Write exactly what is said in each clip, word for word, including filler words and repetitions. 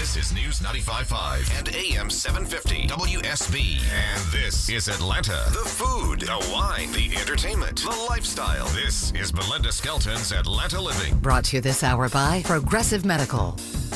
This is News ninety-five point five and A M seven fifty W S B. And this is Atlanta. The food, the wine, the entertainment, the lifestyle. This is Belinda Skelton's Atlanta Living. Brought to you this hour by Progressive Medical.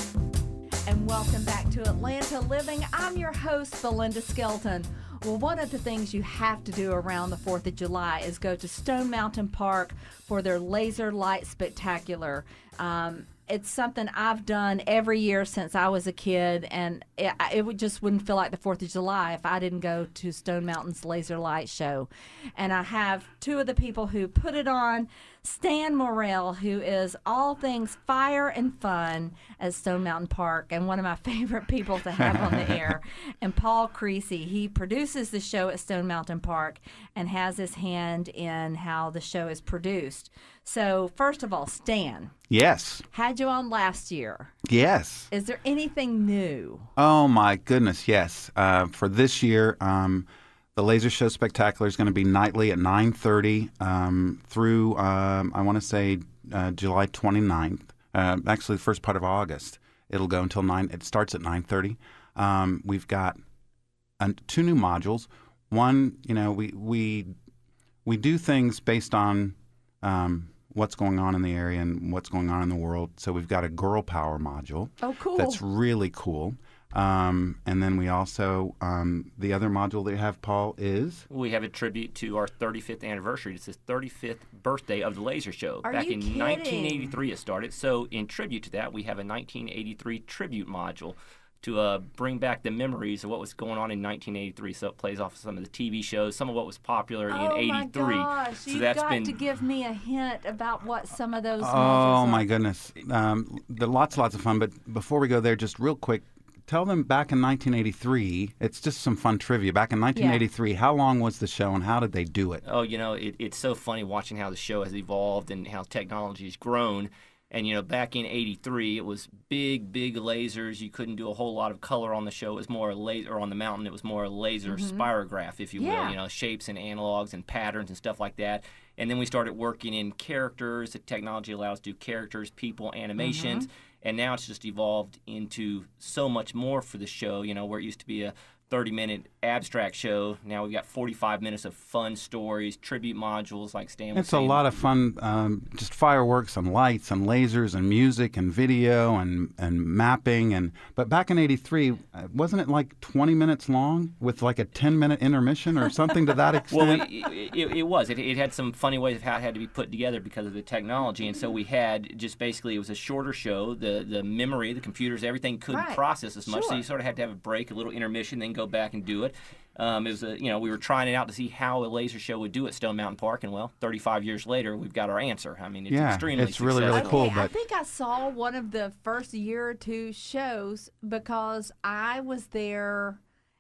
And welcome back to Atlanta Living. I'm your host, Belinda Skelton. Well, one of the things you have to do around the fourth of July is go to Stone Mountain Park for their Laser Light Spectacular. Um, it's something I've done every year since I was a kid, and it, it would just wouldn't feel like the fourth of July if I didn't go to Stone Mountain's Laser Light Show. And I have two of the people who put it on, Stan Morrell, who is all things fire and fun at Stone Mountain Park, and one of my favorite people to have on the air, and Paul Creasy. He produces the show at Stone Mountain Park and has his hand in how the show is produced. So, first of all, Stan. Yes. Had you on last year. Yes. Is there anything new? Oh, my goodness, yes. Uh, for this year, um, the Laser Show Spectacular is going to be nightly at nine thirty um, through, um, I want to say, uh, July twenty-ninth. Uh, actually, the first part of August. It'll go until nine. It starts at nine thirty. Um, we've got uh, two new modules. One, you know, we we we do things based on um, what's going on in the area and what's going on in the world. So we've got a girl power module. Oh, cool. That's really cool. Um, and then we also, um, the other module that you have, Paul, is? We have a tribute to our thirty-fifth anniversary. It's the thirty-fifth birthday of the Laser Show. Are Back you in kidding? nineteen eighty-three it started. So in tribute to that, we have a nineteen eighty-three tribute module to uh, bring back the memories of what was going on in nineteen eighty-three. So it plays off of some of the T V shows, some of what was popular in oh eighty-three. Oh, my gosh. So You've that's got been... to give me a hint about what some of those Oh, modules my are. goodness. Um, there are lots, lots of fun. But before we go there, just real quick, tell them back in nineteen eighty-three, it's just some fun trivia. Back in nineteen eighty-three, yeah. How long was the show and how did they do it? Oh, you know, it, it's so funny watching how the show has evolved and how technology has grown. And, you know, back in eighty-three, it was big, big lasers. You couldn't do a whole lot of color on the show. It was more a laser, or on the mountain, it was more a laser mm-hmm. spirograph, if you yeah. will, you know, shapes and analogs and patterns and stuff like that. And then we started working in characters. The technology allows us to do characters, people, animations. Mm-hmm. And now it's just evolved into so much more for the show, you know, where it used to be a thirty-minute abstract show. Now we've got forty-five minutes of fun stories, tribute modules like Stan was It's saying. a lot of fun, um, just fireworks and lights and lasers and music and video and, and mapping. And But back in eighty-three, wasn't it like twenty minutes long with like a ten-minute intermission or something to that extent? Well, it, it, it was. It, it had some funny ways of how it had to be put together because of the technology. And so we had just basically, it was a shorter show. The, the memory, the computers, everything couldn't right. process as much. Sure. So you sort of had to have a break, a little intermission, then go back and do it. Um, it was a, you know, we were trying it out to see how a laser show would do at Stone Mountain Park, and well, thirty-five years later, we've got our answer. I mean, it's yeah, extremely it's really, successful. really cool. Okay, but I think I saw one of the first year or two shows because I was there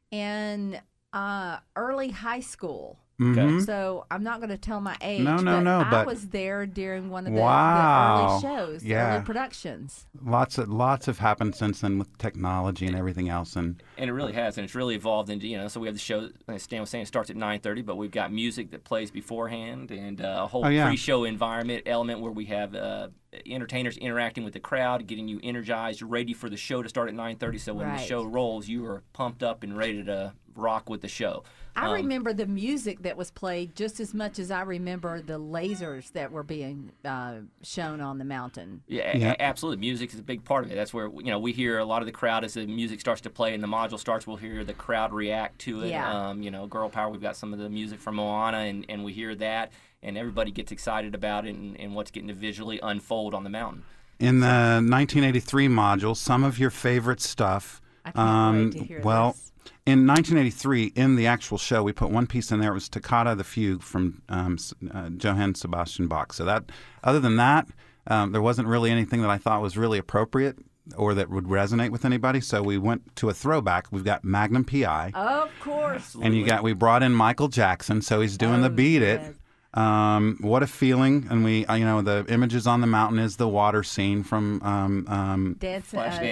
in uh, early high school. Mm-hmm. So I'm not going to tell my age. No, no, but no, I but- was there during one of the, Wow. the early shows, the Yeah. early productions. Lots of lots have happened since then with technology and everything else, and And it really has, and it's really evolved into, you know, so we have the show, as Stan was saying, it starts at nine thirty, but we've got music that plays beforehand and uh, a whole Oh, yeah. pre-show environment element where we have uh, entertainers interacting with the crowd, getting you energized, ready for the show to start at nine thirty, so when Right. the show rolls, you are pumped up and ready to rock with the show. I Um, remember the music that was played just as much as I remember the lasers that were being uh, shown on the mountain. Yeah, Yeah. A- absolutely. Music is a big part of it. That's where, you know, we hear a lot of the crowd as the music starts to play and the module starts, we'll hear the crowd react to it. Yeah. Um, you know, Girl Power, we've got some of the music from Moana, and, and we hear that, and everybody gets excited about it and, and what's getting to visually unfold on the mountain. in the nineteen eighty-three module, some of your favorite stuff. I can't wait to hear well, this. in nineteen eighty-three, in the actual show, we put one piece in there. It was Toccata, the Fugue from um, S- uh, Johann Sebastian Bach. So that, other than that, um, there wasn't really anything that I thought was really appropriate or that would resonate with anybody. So we went to a throwback. We've got Magnum P I, Of course. and you got we brought in Michael Jackson, so he's doing Oh, the Beat yes. It. Um, what a feeling! And we, uh, you know, the images on the mountain is the water scene from um, um, Dancing, Flash uh, Dance.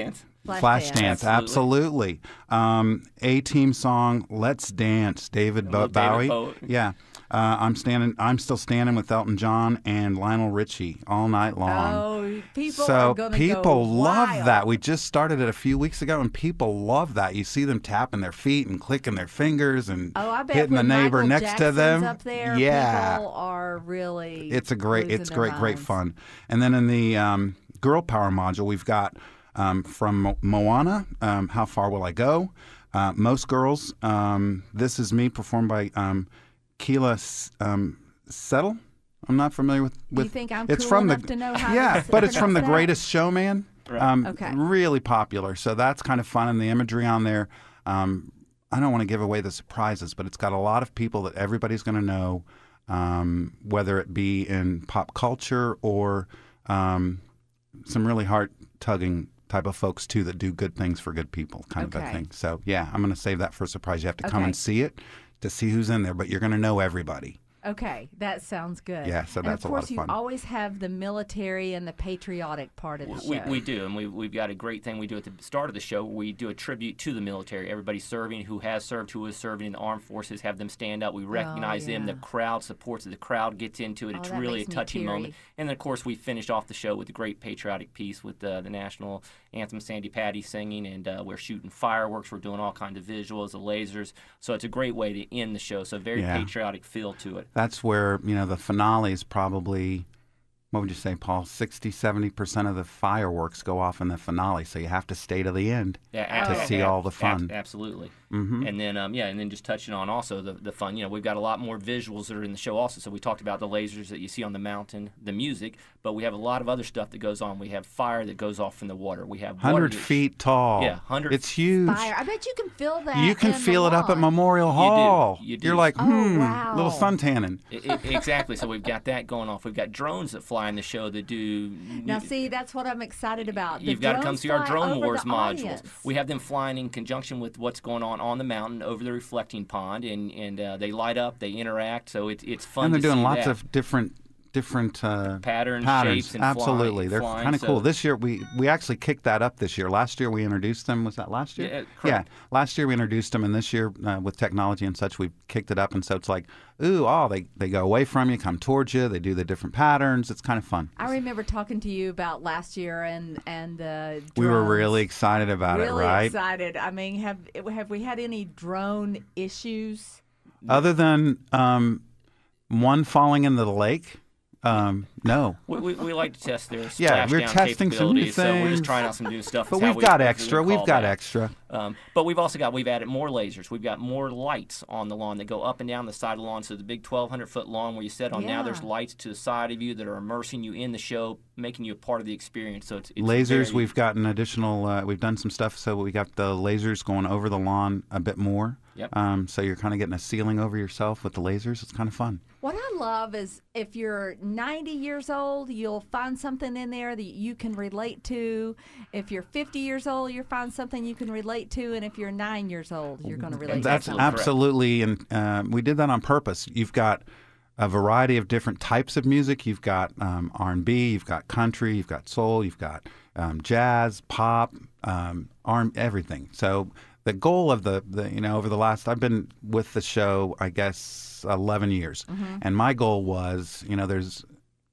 Flash, Flash dance. dance, Absolutely. absolutely. Um, A-Team song, Let's Dance, David Bo- Little David Bowie. Bowie. Yeah. Uh, I'm standing. I'm still standing with Elton John and Lionel Richie all night long. Oh, people so are going to go people love wild. that. We just started it a few weeks ago, and people love that. You see them tapping their feet and clicking their fingers and Oh, I bet hitting the when neighbor Michael next Jackson's to them. up there, yeah, people are really. it's a great. losing It's their great. Great minds. fun. And then in the um, Girl Power module, we've got um, from Mo- Moana. Um, How Far Will I Go? Uh, Most Girls. Um, this Is Me, performed by um, Keela S- um, Settle. I'm not familiar with. with You think I'm it's cool from enough the, to know how Yeah, to but it's from The pronounce that? Greatest Showman. Right. Um, Okay. Really popular. So that's kind of fun, and the imagery on there. Um, I don't want to give away the surprises, but it's got a lot of people that everybody's going to know, um, whether it be in pop culture or um, some really heart-tugging type of folks too that do good things for good people, kind of Okay. a thing. So yeah, I'm going to save that for a surprise. You have to come Okay. and see it to see who's in there, but you're going to know everybody. Okay, that sounds good. Yeah, so and that's a of lot course of fun. you always have the military and the patriotic part of the We, show. we do, and we, we've got a great thing we do at the start of the show. We do a tribute to the military. Everybody serving, who has served, who is serving in the armed forces, have them stand up. We recognize them. The yeah. crowd supports it. The crowd gets into it. Oh, It's that really a makes me touching teary. moment. And then, of course, we finished off the show with a great patriotic piece with uh, the national anthem, Sandy Patty singing, and uh, we're shooting fireworks. We're doing all kinds of visuals, the lasers. So it's a great way to end the show. So very Yeah. patriotic feel to it. That's where, you know, the finale is probably, what would you say, Paul? sixty, seventy percent of the fireworks go off in the finale, so you have to stay to the end Yeah, to ab- see ab- all the ab- fun. absolutely. Mhm. And then, um, yeah, and then just touching on also the, the fun. You know, we've got a lot more visuals that are in the show also. So we talked about the lasers that you see on the mountain, the music, but we have a lot of other stuff that goes on. We have fire that goes off from the water. We have one water hundred that- feet tall. Yeah, one hundred It's huge. Fire. I bet you can feel that. You can in the feel it up at lawn. Memorial Hall. You do. You're like, Oh, hmm, wow. little sun tanning. I- I- exactly. So we've got that going off. We've got drones that fly in the show that do. Now, see, that's what I'm excited about. The You've got to come drones see our fly Drone over Wars the modules. audience. We have them flying in conjunction with what's going on on the mountain over the reflecting pond, and and uh, they light up, they interact, so it's it's fun. And they're to doing see lots that. of different different uh, Patterns, patterns. shapes, and Absolutely, flying- they're flying, kind of so- cool. This year we we actually kicked that up. This year, last year we introduced them. Was that last year? Yeah, yeah. correct. Last year we introduced them, and this year uh, with technology and such, we kicked it up. And so it's like, ooh, oh, they they go away from you, come towards you. They do the different patterns. It's kind of fun. I remember talking to you about last year and and uh, We were drones. really excited about really it, right? excited. I mean, have have we had any drone issues? Other than um, one falling into the lake, um, no. We, we, we like to test their Yeah, we're splashdown testing some new capabilities, so we're things. just trying out some new stuff. But is how we've we- got we extra. call We've got that. extra. Um, but we've also got we've added more lasers. We've got more lights on the lawn that go up and down the side of the lawn. So the big twelve hundred foot lawn where you sit on now, there's Yeah. lights to the side of you that are immersing you in the show, making you a part of the experience. So it's, it's Lasers, very- we've gotten additional, uh, we've done some stuff, so we got the lasers going over the lawn a bit more. Yep. Um, so you're kind of getting a ceiling over yourself with the lasers. It's kind of fun. What I love is if you're ninety years old, you'll find something in there that you can relate to. If you're fifty years old, you'll find something you can relate to. And if you're nine years old, you're going to relate That's to absolutely something. correct. absolutely, and uh, we did that on purpose. You've got a variety of different types of music. You've got um, R and B, you've got country, you've got soul, you've got um, jazz, pop, um, R- everything. So the goal of the, the, you know, over the last, I've been with the show, I guess, eleven years. Mm-hmm. And my goal was, you know, there's,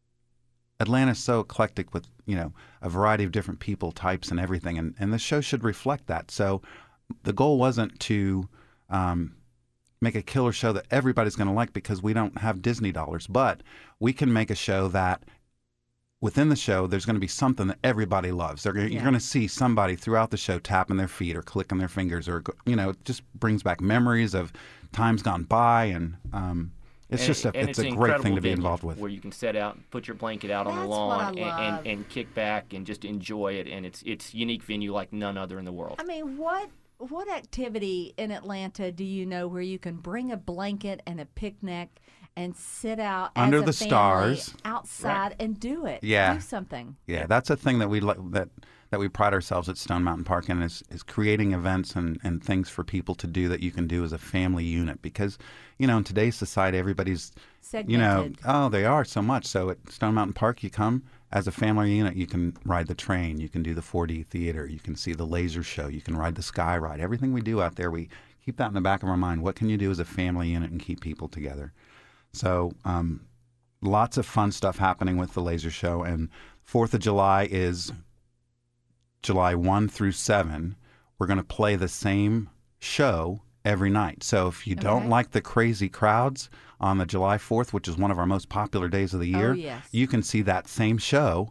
Atlanta's so eclectic with, you know, a variety of different people, types, and everything. And, and the show should reflect that. So the goal wasn't to um, make a killer show that everybody's going to like because we don't have Disney dollars, but we can make a show that within the show, there's going to be something that everybody loves. They're, gonna- Yeah. You're going to see somebody throughout the show tapping their feet or clicking their fingers, or, you know, it just brings back memories of times gone by. And um, it's And just a, it- and it's an a great thing incredible to be venue involved with. where you can set out, put your blanket out on That's the what lawn, I and, love. and, and kick back and just enjoy it. And it's it's unique venue like none other in the world. I mean, what what activity in Atlanta do you know where you can bring a blanket and a picnic and sit out as Under a the family stars. outside and do it? Yeah. Do something. Yeah, that's a thing that we li- that that we pride ourselves at Stone Mountain Park in is, is creating events and, and things for people to do that you can do as a family unit. Because, you know, in today's society, everybody's, you know, Segmented. oh, they are so much. So at Stone Mountain Park, you come as a family unit, you can ride the train, you can do the four D theater, you can see the laser show, you can ride the sky ride. Everything we do out there, we keep that in the back of our mind. What can you do as a family unit and keep people together? So um, lots of fun stuff happening with the laser show. And fourth of July is July first through seventh. We're going to play the same show every night. So if you Okay. don't like the crazy crowds on the July fourth, which is one of our most popular days of the year, Oh, yes. you can see that same show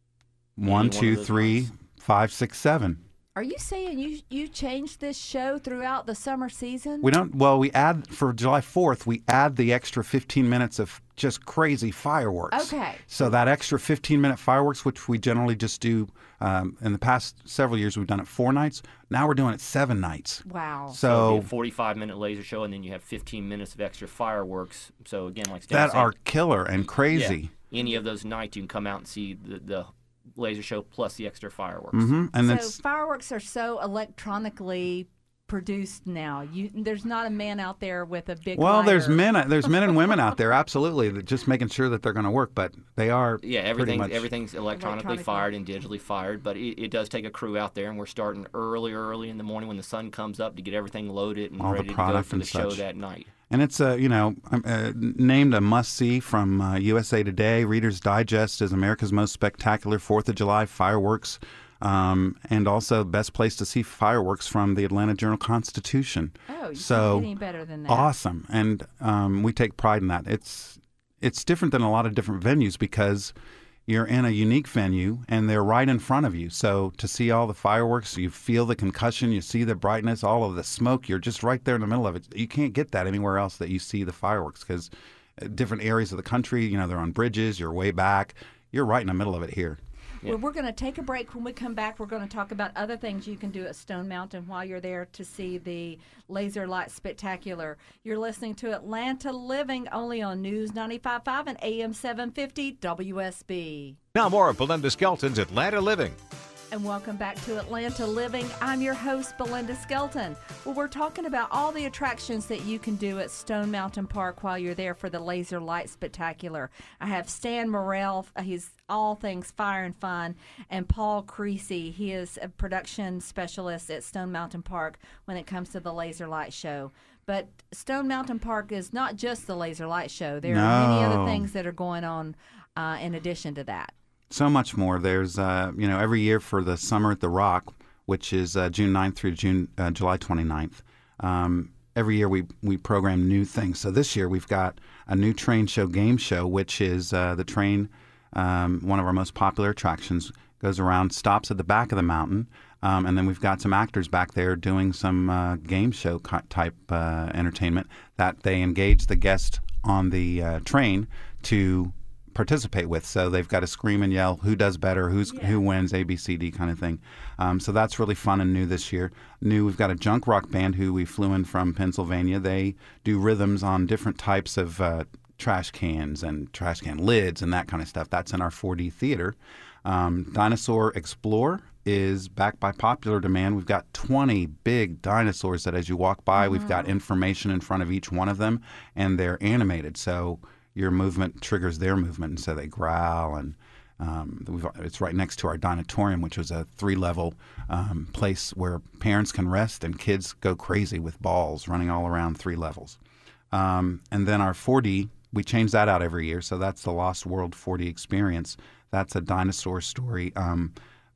Any one, one two, of those three, months. five, six, seven. Are you saying you you changed this show throughout the summer season? We don't. Well, we add for July fourth. We add the extra fifteen minutes of just crazy fireworks. Okay. So that extra fifteen minute fireworks, which we generally just do um, in the past several years, we've done it four nights. Now we're doing it seven nights. Wow. So it'll So be a forty-five minute laser show, and then you have fifteen minutes of extra fireworks. So again, like Stan that was saying, are killer and crazy. yeah, any of those nights you can come out and see the, the laser show plus the extra fireworks. hmm And so it's fireworks are so electronically produced now. You there's not a man out there with a big well, there's lighter. men, there's men and women out there, absolutely, that just making sure that they're going to work, but they are. Yeah, pretty everything's much, everything's electronically, Electronically. fired and digitally fired, but it, it does take a crew out there, and we're starting early, early in the morning when the sun comes up to get everything loaded and All the ready to go product for the and show such. that night. And it's a, you know, um, uh, named a must-see from uh, U S A Today. Reader's Digest as America's most spectacular fourth of July fireworks, um, and also best place to see fireworks from the Atlanta Journal-Constitution. Oh, you So, can't get any better than that. Awesome, and um, we take pride in that. It's it's different than a lot of different venues because you're in a unique venue and they're right in front of you. So to see all the fireworks, you feel the concussion, you see the brightness, all of the smoke, you're just right there in the middle of it. You can't get that anywhere else that you see the fireworks because different areas of the country, you know, they're on bridges, you're way back. You're right in the middle of it here. Yeah. Well, we're going to take a break. When we come back, we're going to talk about other things you can do at Stone Mountain while you're there to see the Laser Light Spectacular. You're listening to Atlanta Living only on News ninety-five point five and A M seven fifty W S B. Now more of Belinda Skelton's Atlanta Living. And welcome back to Atlanta Living. I'm your host, Belinda Skelton. Well, we're talking about all the attractions that you can do at Stone Mountain Park while you're there for the Laser Light Spectacular. I have Stan Morrell, he's all things fire and fun, and Paul Creasy, he is a production specialist at Stone Mountain Park when it comes to the Laser Light Show. But Stone Mountain Park is not just the Laser Light Show. There are many other No. things that are going on uh, in addition to that. So much more. There's, uh, you know, every year for the Summer at the Rock, which is uh, June ninth through June uh, July twenty-ninth. Um, every year we we program new things. So this year we've got a new train show game show, which is uh, the train, um, one of our most popular attractions, goes around, stops at the back of the mountain, um, and then we've got some actors back there doing some uh, game show ki- type uh, entertainment that they engage the guest on the uh, train to participate with. So they've got to scream and yell who does better, who's who wins, A B C D kind of thing. Um, so that's really fun and new this year. New, we've got a junk rock band who we flew in from Pennsylvania. They do rhythms on different types of uh, trash cans and trash can lids and that kind of stuff. That's in our four D theater. Um, Dinosaur Explore is back by popular demand. We've got twenty big dinosaurs that as you walk by, we've got information in front of each one of them, and they're animated. So your movement triggers their movement, and so they growl. And um, we've, it's right next to our Dinotorium, which was a three-level um, place where parents can rest and kids go crazy with balls running all around three levels. Um, and then our four D, we change that out every year, so that's the Lost World four D experience. That's a dinosaur story um,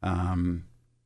um,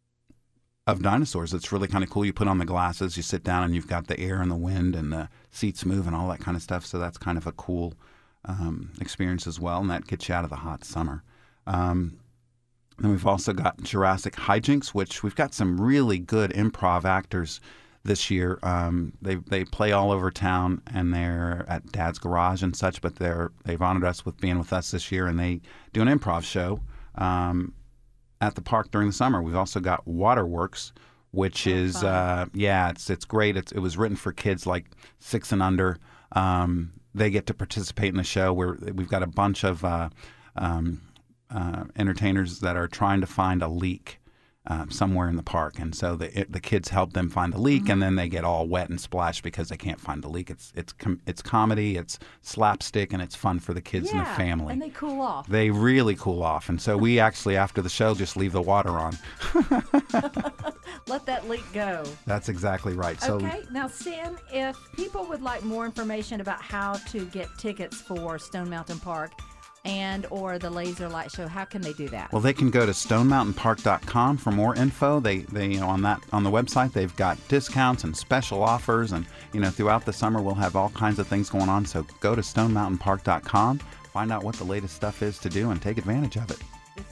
of dinosaurs. It's really kind of cool. You put on the glasses, you sit down, and you've got the air and the wind and the seats move and all that kind of stuff, so that's kind of a cool Um, experience as well, and that gets you out of the hot summer. Um, then we've also got Jurassic Hijinks, which we've got some really good improv actors this year. Um, they they play all over town, and they're at Dad's Garage and such. But they're they've honored us with being with us this year, and they do an improv show um, at the park during the summer. We've also got Waterworks, which Oh, is fun. uh, yeah, it's it's great. It's, it was written for kids like six and under. Um, they get to participate in the show. Where we've got a bunch of uh, um, uh, entertainers that are trying to find a leak uh, somewhere in the park, and so the it, the kids help them find the leak, Mm-hmm. and then they get all wet and splashed because they can't find the leak. It's it's com- it's comedy, it's slapstick, and it's fun for the kids and Yeah, the family. and they cool off. They really cool off, and so we actually after the show just leave the water on. Let that leak go. That's exactly right. So Okay, now Stan, if people would like more information about how to get tickets for Stone Mountain Park and or the Laser Light Show, how can they do that? well, they can go to stone mountain park dot com for more info. They they you know, on that on the website they've got discounts and special offers, and you know throughout the summer we'll have all kinds of things going on. So go to stone mountain park dot com, find out what the latest stuff is to do, and take advantage of it.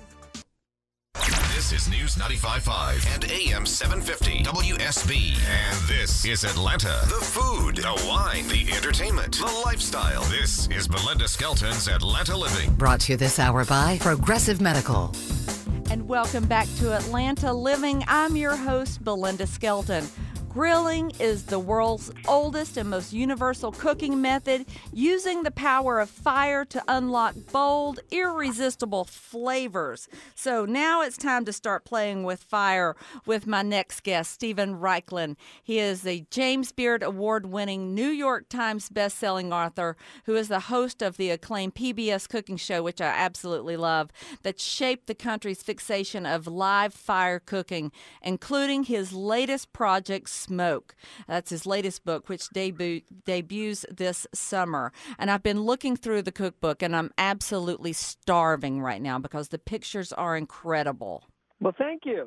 This is News ninety-five point five and A M seven fifty W S B. And this is Atlanta. The food, the wine, the entertainment, the lifestyle. This is Belinda Skelton's Atlanta Living. Brought to you this hour by Progressive Medical. And welcome back to Atlanta Living. I'm your host, Belinda Skelton. Grilling is the world's oldest and most universal cooking method, using the power of fire to unlock bold, irresistible flavors. So now it's time to start playing with fire with my next guest, Stephen Reichlin. He is the James Beard Award-winning New York Times bestselling author who is the host of the acclaimed P B S cooking show, which I absolutely love, that shaped the country's fixation of live fire cooking, including his latest project, Smoke. That's his latest book, which debut, debuts this summer. And I've been looking through the cookbook, and I'm absolutely starving right now because the pictures are incredible. Well, thank you.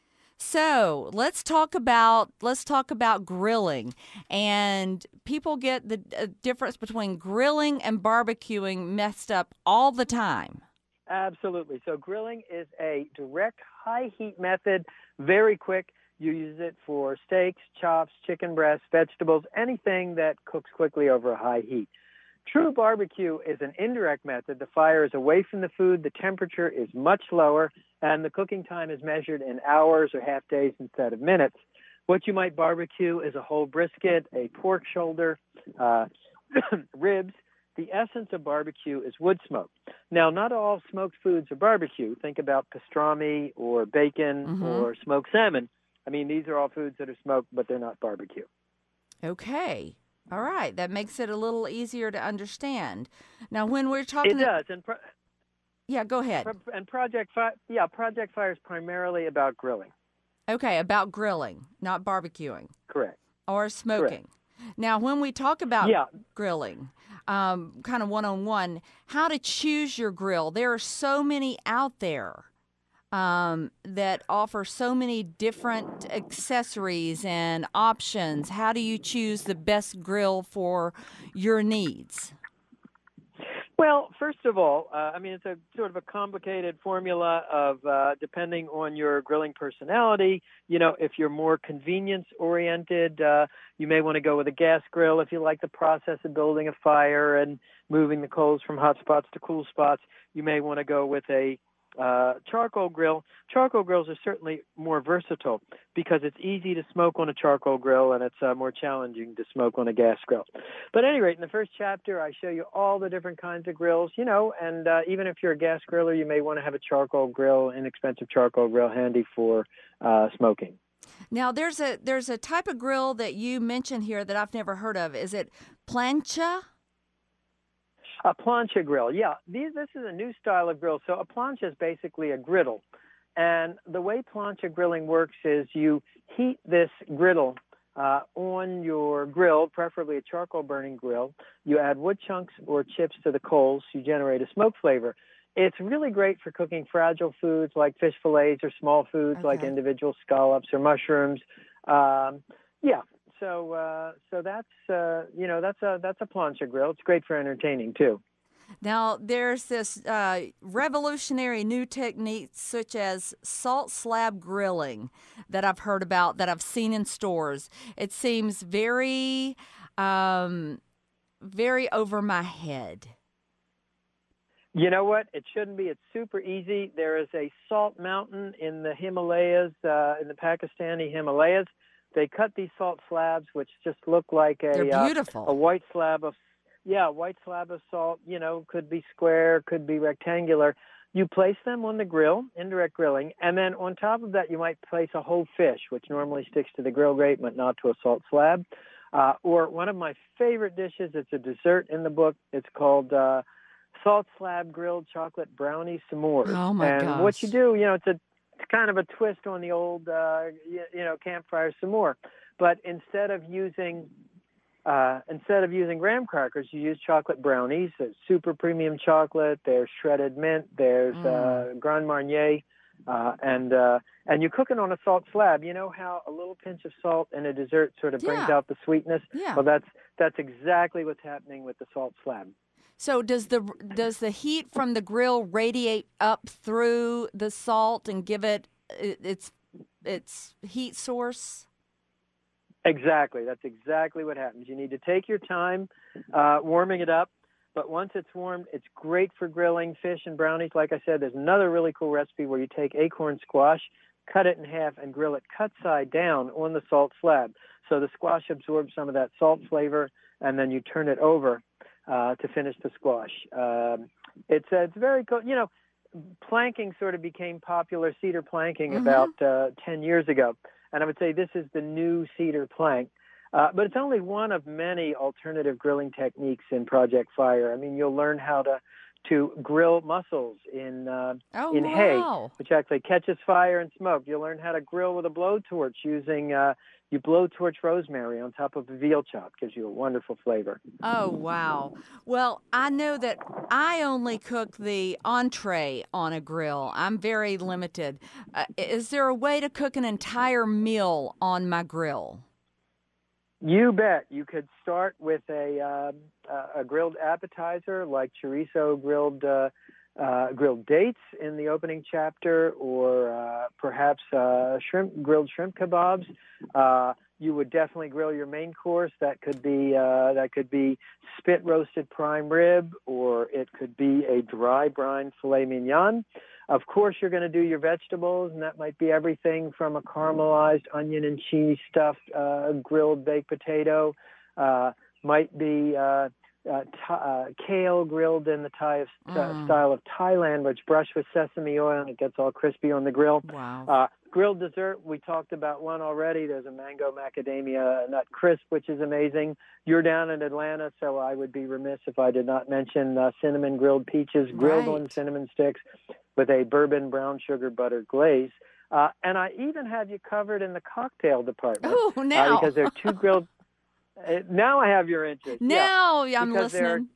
So let's talk about let's talk about grilling. And people get the uh, difference between grilling and barbecuing messed up all the time. Absolutely. So grilling is a direct high heat method, very quick. You use it for steaks, chops, chicken breasts, vegetables, anything that cooks quickly over a high heat. True barbecue is an indirect method. The fire is away from the food, the temperature is much lower, and the cooking time is measured in hours or half days instead of minutes. What you might barbecue is a whole brisket, a pork shoulder, uh, ribs. The essence of barbecue is wood smoke. Now, not all smoked foods are barbecue. Think about pastrami or bacon Mm-hmm. or smoked salmon. I mean, these are all foods that are smoked, but they're not barbecue. Okay. All right. That makes it a little easier to understand. Now, when we're It talking... does. And pro- Yeah, go ahead. pro- and Project Fire, yeah, Project Fire is primarily about grilling. Okay, about grilling, not barbecuing Correct. or smoking. Now, when we talk about Yeah. grilling, um, kind of one-on-one, how to choose your grill. There are so many out there um, that offer so many different accessories and options. How do you choose the best grill for your needs? Well, first of all, uh, I mean, it's a sort of a complicated formula of uh, depending on your grilling personality. You know, if you're more convenience-oriented, uh, you may want to go with a gas grill. If you like the process of building a fire and moving the coals from hot spots to cool spots, you may want to go with a uh, charcoal grill. Charcoal grills are certainly more versatile because it's easy to smoke on a charcoal grill and it's uh, more challenging to smoke on a gas grill. But at any rate, in the first chapter, I show you all the different kinds of grills, you know, and uh, even if you're a gas griller, you may want to have a charcoal grill, inexpensive charcoal grill handy for uh, smoking. Now, there's a there's a type of grill that you mentioned here that I've never heard of. Is it plancha? A plancha grill, yeah. These, this is a new style of grill. So a plancha is basically a griddle. And the way plancha grilling works is you heat this griddle uh, on your grill, preferably a charcoal burning grill. You add wood chunks or chips to the coals. You generate a smoke flavor. It's really great for cooking fragile foods like fish fillets or small foods Okay. like individual scallops or mushrooms. Um, yeah. So, uh, so that's uh, you know that's a that's a plancha grill. It's great for entertaining too. Now, there's this uh, revolutionary new techniques such as salt slab grilling that I've heard about, that I've seen in stores. It seems very, um, very over my head. You know what? It shouldn't be. It's super easy. There is a salt mountain in the Himalayas, uh, in the Pakistani Himalayas. They cut these salt slabs, which just look like a They're uh, beautiful. a white slab of, yeah, white slab of salt. You know, could be square, could be rectangular. you place them on the grill, indirect grilling, and then on top of that, you might place a whole fish, which normally sticks to the grill grate, but not to a salt slab. Uh, or one of my favorite dishes, it's a dessert in the book. It's called uh, salt slab grilled chocolate brownie s'mores. Oh, my and gosh. what you do, you know, it's a it's kind of a twist on the old, uh, you, you know, campfire s'more. But instead of using Uh, instead of using graham crackers, you use chocolate brownies. There's super premium chocolate. There's shredded mint. There's Mm. uh, Grand Marnier, uh, and uh, and you cook it on a salt slab. You know how a little pinch of salt in a dessert sort of brings Yeah. out the sweetness. Yeah. Well, that's that's exactly what's happening with the salt slab. So does the does the heat from the grill radiate up through the salt and give it it- its its heat source? Exactly. That's exactly what happens. You need to take your time uh, warming it up. But once it's warmed, it's great for grilling fish and brownies. Like I said, there's another really cool recipe where you take acorn squash, cut it in half, and grill it cut side down on the salt slab. So the squash absorbs some of that salt flavor, and then you turn it over uh, to finish the squash. Um, it's, uh, it's very cool. You know, planking sort of became popular, cedar planking, Mhm. about uh, ten years ago. And I would say this is the new cedar plank. Uh, but it's only one of many alternative grilling techniques in Project Fire. I mean, you'll learn how to to grill mussels in uh, Oh, in hay, wow. which actually catches fire and smoke. You'll learn how to grill with a blowtorch using uh, you blowtorch rosemary on top of a veal chop. Gives you a wonderful flavor. Oh, wow. Well, I know that I only cook the entree on a grill. I'm very limited. Uh, is there a way to cook an entire meal on my grill? You bet. You could start with a uh, a grilled appetizer like chorizo grilled uh, uh, grilled dates in the opening chapter, or uh, perhaps uh, shrimp grilled shrimp kebabs. Uh, you would definitely grill your main course. That could be uh, that could be spit roasted prime rib, or it could be a dry brine filet mignon. Of course, you're going to do your vegetables, and that might be everything from a caramelized onion and cheese stuffed uh, grilled baked potato, uh, might be uh, uh, th- uh, kale grilled in the Thai of, uh, Mm. style of Thailand, which brushed with sesame oil and it gets all crispy on the grill. Wow. Uh, grilled dessert, we talked about one already. There's a mango macadamia nut crisp, which is amazing. You're down in Atlanta, so I would be remiss if I did not mention uh, cinnamon grilled peaches, grilled on Right. cinnamon sticks with a bourbon brown sugar butter glaze. Uh, and I even have you covered in the cocktail department. Oh, uh, now. because there are two grilled. Uh, now I have your interest. Yeah. Now I'm because there are- listening.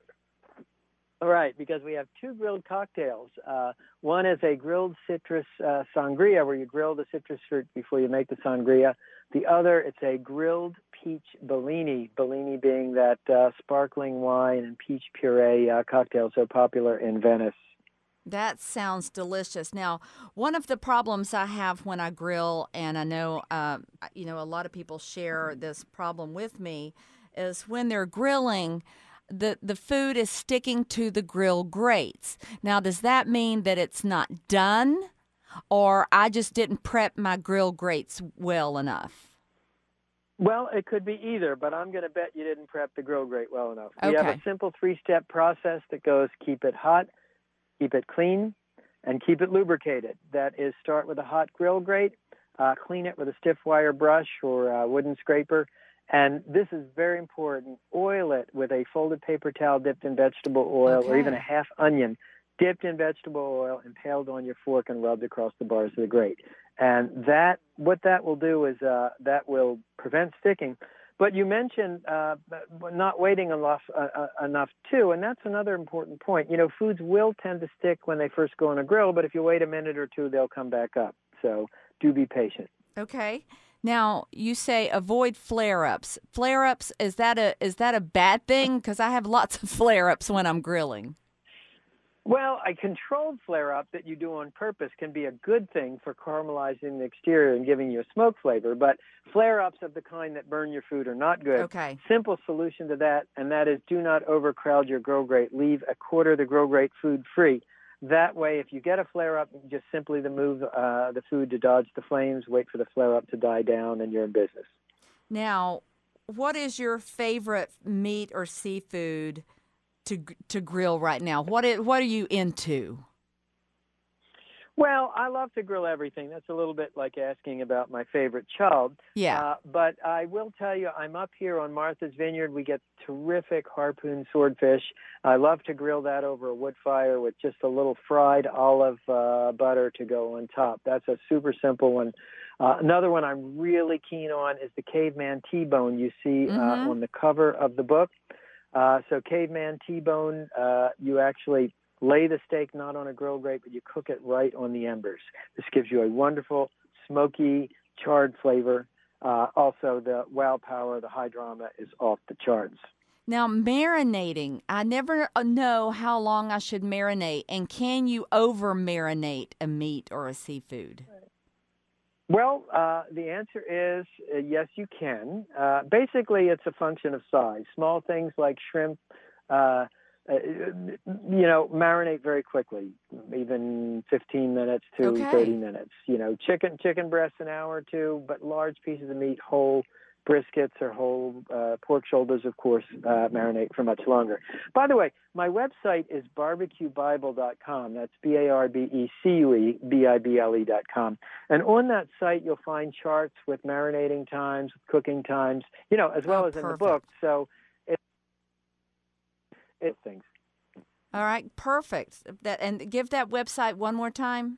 All right, because we have two grilled cocktails. Uh, one is a grilled citrus uh, sangria, where you grill the citrus fruit before you make the sangria. The other, it's a grilled peach Bellini, Bellini being that uh, sparkling wine and peach puree uh, cocktail so popular in Venice. That sounds delicious. Now, one of the problems I have when I grill, and I know, uh, you know, a lot of people share this problem with me, is when they're grilling, the the food is sticking to the grill grates. Now, does that mean that it's not done, or I just didn't prep my grill grates well enough? Well, it could be either, but I'm going to bet you didn't prep the grill grate well enough. We have Okay. a simple three-step process that goes keep it hot, keep it clean, and keep it lubricated. That is, start with a hot grill grate, uh, clean it with a stiff wire brush or a wooden scraper, and this is very important. Oil it with a folded paper towel dipped in vegetable oil, or even a Okay. half onion dipped in vegetable oil, impaled on your fork and rubbed across the bars of the grate. And that, what that will do is uh, that will prevent sticking. But you mentioned uh, not waiting enough, uh, uh, enough too, and that's another important point. You know, foods will tend to stick when they first go on a grill, but if you wait a minute or two, they'll come back up. So do be patient. Okay. Now, you say avoid flare-ups. Flare-ups, is that a is that a bad thing? Because I have lots of flare-ups when I'm grilling. Well, a controlled flare-up that you do on purpose can be a good thing for caramelizing the exterior and giving you a smoke flavor, but flare-ups of the kind that burn your food are not good. Okay. Simple solution to that, and that is do not overcrowd your grill grate. Leave a quarter of the grill grate food free. That way, if you get a flare-up, you just simply to move uh, the food to dodge the flames, wait for the flare-up to die down, and you're in business. Now, what is your favorite meat or seafood to to grill right now? What is, what are you into? Well, I love to grill everything. That's a little bit like asking about my favorite child. Yeah. Uh, but I will tell you, I'm up here on Martha's Vineyard. We get terrific harpoon swordfish. I love to grill that over a wood fire with just a little fried olive uh, butter to go on top. That's a super simple one. Uh, another one I'm really keen on is the Caveman T-bone you see Mm-hmm. uh, on the cover of the book. Uh, so Caveman T-bone, uh, you actually lay the steak not on a grill grate, but you cook it right on the embers. This gives you a wonderful, smoky, charred flavor. Uh, also, the wow power, the high drama is off the charts. Now, marinating. I never know how long I should marinate, and can you over-marinate a meat or a seafood? Well, uh, the answer is uh, yes, you can. Uh, basically, it's a function of size. Small things like shrimp, uh, uh, you know, marinate very quickly, even fifteen minutes to Okay. thirty minutes. You know, chicken chicken breasts an hour or two, but large pieces of meat, whole briskets or whole uh, pork shoulders, of course, uh, marinate for much longer. By the way, my website is barbecue bible dot com. That's B A R B E C U E B I B L E dot com. And on that site, you'll find charts with marinating times, cooking times, you know, as well Oh, as in the perfect. book. So it, it things. All right, perfect. That and give that website one more time.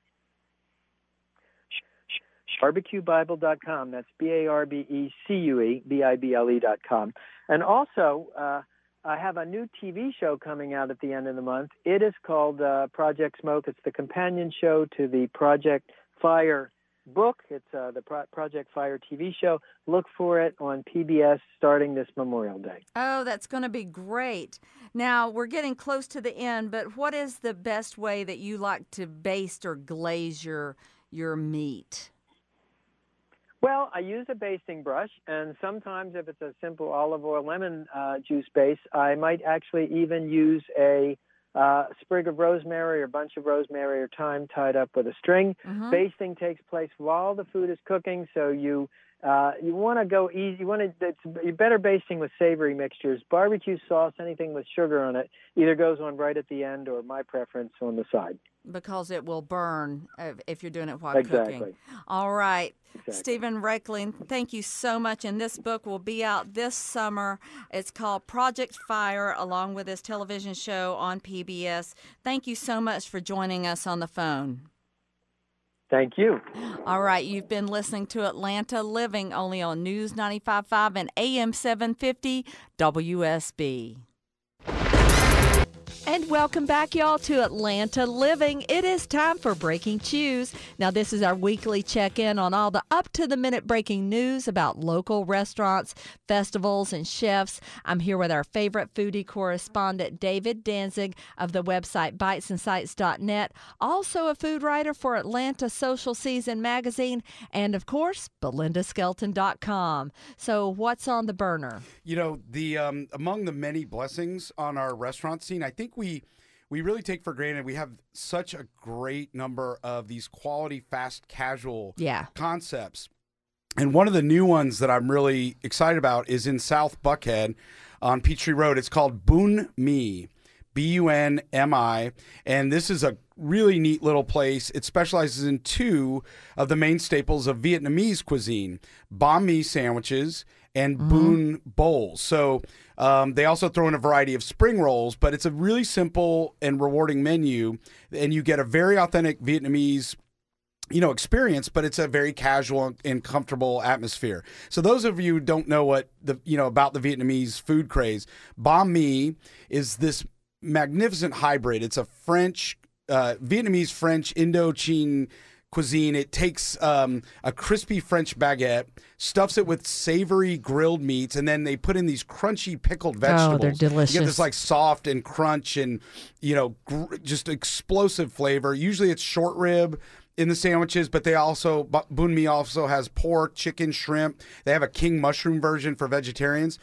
barbecue bible dot com. That's B A R B E C U E B I B L E dot com. And also, uh, I have a new T V show coming out at the end of the month. It is called uh, Project Smoke. It's the companion show to the Project Fire book. It's uh, the Pro- Project Fire T V show. Look for it on P B S starting this Memorial Day. Oh, that's going to be great. Now, we're getting close to the end, but what is the best way that you like to baste or glaze your your meat? Well, I use a basting brush, and sometimes if it's a simple olive oil lemon uh, juice base, I might actually even use a uh, sprig of rosemary or bunch of rosemary or thyme tied up with a string. Mhm. Basting takes place while the food is cooking, so you uh, you want to go easy. You want to you're better basting with savory mixtures. Barbecue sauce, anything with sugar on it, either goes on right at the end or my preference on the side. Because it will burn uh, if you're doing it while Exactly. cooking. All right. Exactly. Stephen Reckling, thank you so much. And this book will be out this summer. It's called Project Fire, along with this television show on P B S. Thank you so much for joining us on the phone. Thank you. All right, you've been listening to Atlanta Living, only on News ninety-five point five and A M seven fifty W S B. And welcome back, y'all, to Atlanta Living. It is time for Breaking Chews. Now, this is our weekly check-in on all the up-to-the-minute breaking news about local restaurants, festivals, and chefs. I'm here with our favorite foodie correspondent, David Danzig, of the website bites and sights dot net, also a food writer for Atlanta Social Season magazine, and, of course, belinda skelton dot com. So what's on the burner? You know, the um, among the many blessings on our restaurant scene, I think we we really take for granted we have such a great number of these quality fast casual Yeah. concepts. And one of the new ones that I'm really excited about is in South Buckhead on Peachtree Road. It's called Bun Mi, B U N M I. And this is a really neat little place. It specializes in two of the main staples of Vietnamese cuisine, banh mi sandwiches and Mm-hmm. bun bowls. So um, they also throw in a variety of spring rolls, but it's a really simple and rewarding menu. And you get a very authentic Vietnamese you know, experience, but it's a very casual and comfortable atmosphere. So those of you who don't know what the, you know, about the Vietnamese food craze, banh mi is this magnificent hybrid. It's a French, uh, Vietnamese, French, Indochine cuisine. It takes um, a crispy French baguette, stuffs it with savory grilled meats, and then they put in these crunchy pickled vegetables. Oh, they're You get delicious. this like soft and crunch and, you know, gr- just explosive flavor. Usually it's short rib in the sandwiches, but they also, banh mi also has pork, chicken, shrimp. They have a king mushroom version for vegetarians.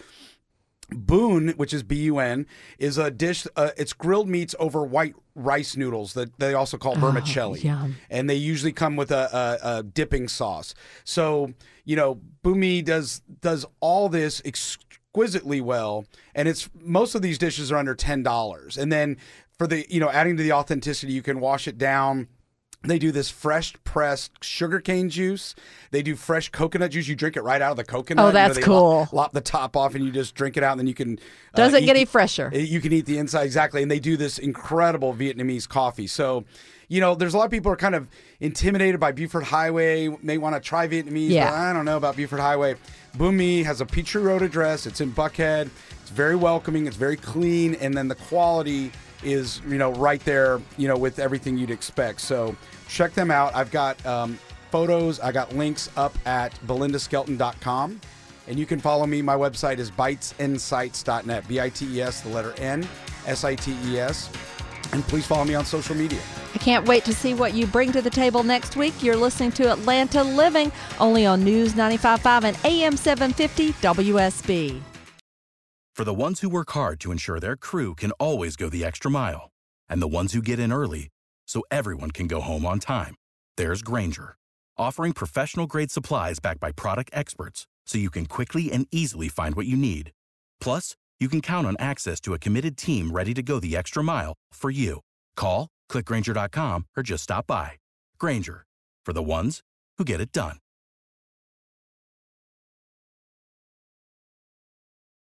Bun, which is B U N, is a dish, uh, it's grilled meats over white rice noodles that they also call vermicelli. yum. And they usually come with a, a, a dipping sauce. So, you know, Bun Mi does, does all this exquisitely well. And it's, most of these dishes are under ten dollars. And then for the, you know, adding to the authenticity, you can wash it down They do this fresh pressed sugarcane juice. They do fresh coconut juice. You drink it right out of the coconut. Oh, that's you know, they cool. Lop, lop the top off and you just drink it out, and then you can. Uh, Doesn't eat get any the- fresher. You can eat the inside, exactly. And they do this incredible Vietnamese coffee. So, you know, there's a lot of people who are kind of intimidated by Buford Highway, may want to try Vietnamese, Yeah. but I don't know about Buford Highway. Bún Mi has a Petrie Road address. It's in Buckhead. It's very welcoming. It's very clean. And then the quality is, you know, right there, you know, with everything you'd expect. So check them out. I've got um, photos. I got links up at belinda skelton dot com. And you can follow me. My website is bites insights dot net. B I T E S, the letter N, S I T E S. And please follow me on social media. I can't wait to see what you bring to the table next week. You're listening to Atlanta Living, only on News ninety-five point five and A M seven fifty W S B. For the ones who work hard to ensure their crew can always go the extra mile, and the ones who get in early so everyone can go home on time, there's Grainger, offering professional-grade supplies backed by product experts so you can quickly and easily find what you need. Plus, you can count on access to a committed team ready to go the extra mile for you. Call, click Grainger dot com, or just stop by. Grainger, for the ones who get it done.